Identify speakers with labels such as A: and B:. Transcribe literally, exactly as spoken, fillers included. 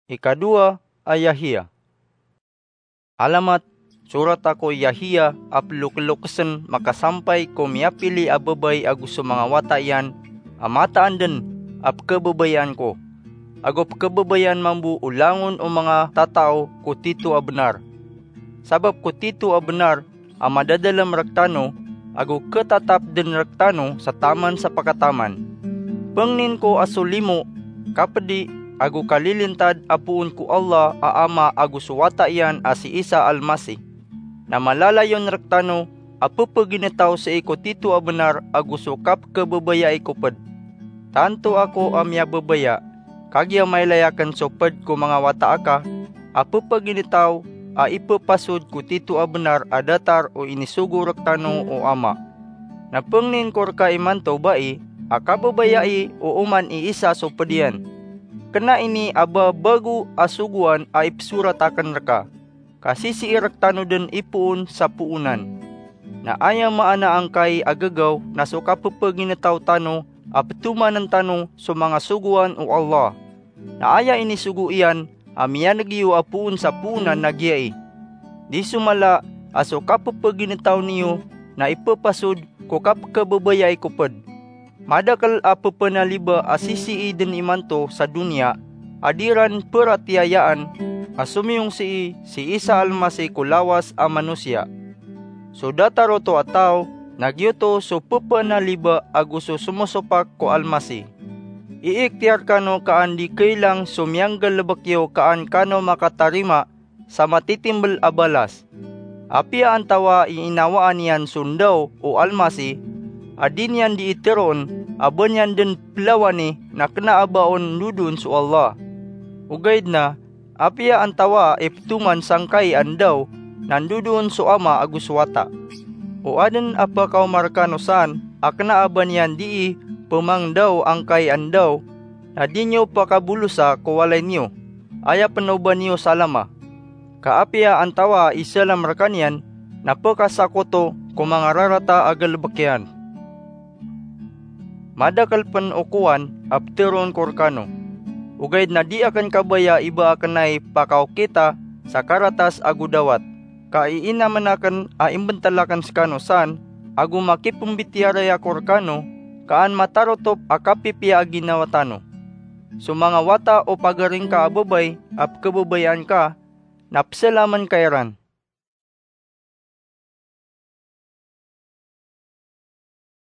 A: Ikadua ay Yahya. Alamat, surat ako Yahya apluk-luksen makasampay ko miyapili ababay agus sa mga wata yan, amataan din ap kebabayan ko. Agop kebabayan mambu ulangon o mga tatao ko tito abenar. Sabab ko tito abenar, amadadalam raktano, ago ketatap din raktano sa taman sa pakataman. Pengnin ko asulimo, kapedi ago kalilintad apuun ku Allah aama ago suwata iyan asi Isa Almasih. Na malalayon raktano, apupaginitaw sa iko tito abenar ago sukap kebabaya ikoped. Tanto ako amya babaya, kagya may layakan soped ko mga wata aka, apupaginitaw a ipapasod ko tito abenar adatar o inisugo raktano o ama. Napengnin kor ka imanto bai, akababayai o uman iisa sopedian. Kena ini aba bagu asuguan a ipsuratakan raka, kasi si iraktano din ipuun sa puunan. Na aya maana angkay agagaw na suka papaginitaw tano aptuman ng tano sa mga suguan o Allah. Na aya ini sugu iyan amiya nagyo apuun sa puunan nagyai. Di sumala aso kapapaginitaw niyo na ipapasod ko kapkababayay kupad. Madakal apapanaliba asisi din imanto sa dunia, adiran peratiayaan, asumiyong si si Isa Almasih kulawas a manusia. So dataro to ataw, nagyuto so papanaliba aguso sumusupak ko Almasih. Iiktiar kano kaan di kailang sumyanggal labakyo kaan kano makatarima sa matitimbal abalas. Apia antawa iinawaan yan sundaw o Almasih, adin yan di iteron, aban yan din plawani na knaabaon nudun su Allah. Ugaid na, apia antawa iptuman sangkay andaw, nandudun su ama aguswata. O adan apa kau markano san, aknaaban yan di pemangdaw angkay andaw, na di nyo pakabulusa kawalay nyo, aya panoban nyo salama. Kaapia antawa isalam rakanyan, napakasakoto kumangararata agalbakyan. Madakal pan ukuan apteron korkano. Ugaid na di akan kabaya iba akanay pakaw kita sa karatas agudawat. Kaiina manakan aimbentalakan skano san, agu makipumbitiaraya korkano, kaan matarotop akapipia aginawatano. So mga wata o pagaring ka ababay, ap kababayan ka, napsalaman kairan.